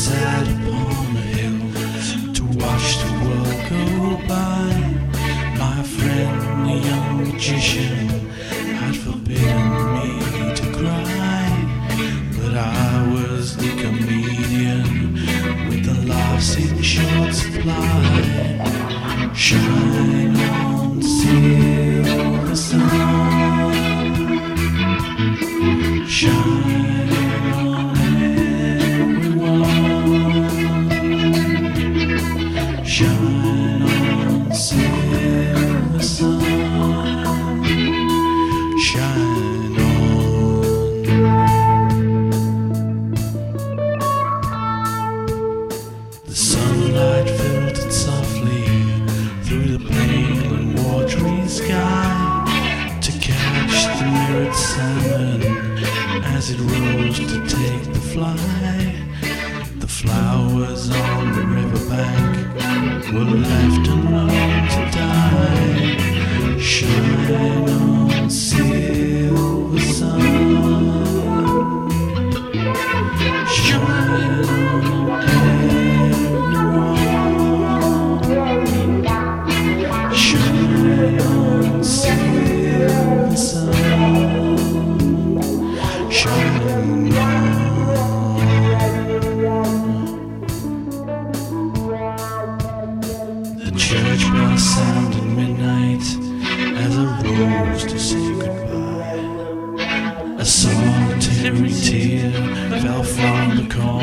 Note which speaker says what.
Speaker 1: sat upon a hill to watch the world go by. My friend, the young magician, had forbidden me to cry, but I was the comedian with the laughs in short supply. Shine on, silver sun, shine on everyone, shine on, silver sun, shine on. The sunlight filtered softly through the pale and watery sky to catch the mirrored salmon as it rose to take the fly. The flowers on the riverbank were left alone to die. Shine on, silver sun, shine on everyone, shine on, silver sun, shine on. The church bell sounded midnight as I rose to say goodbye. A solitary tear fell from the corner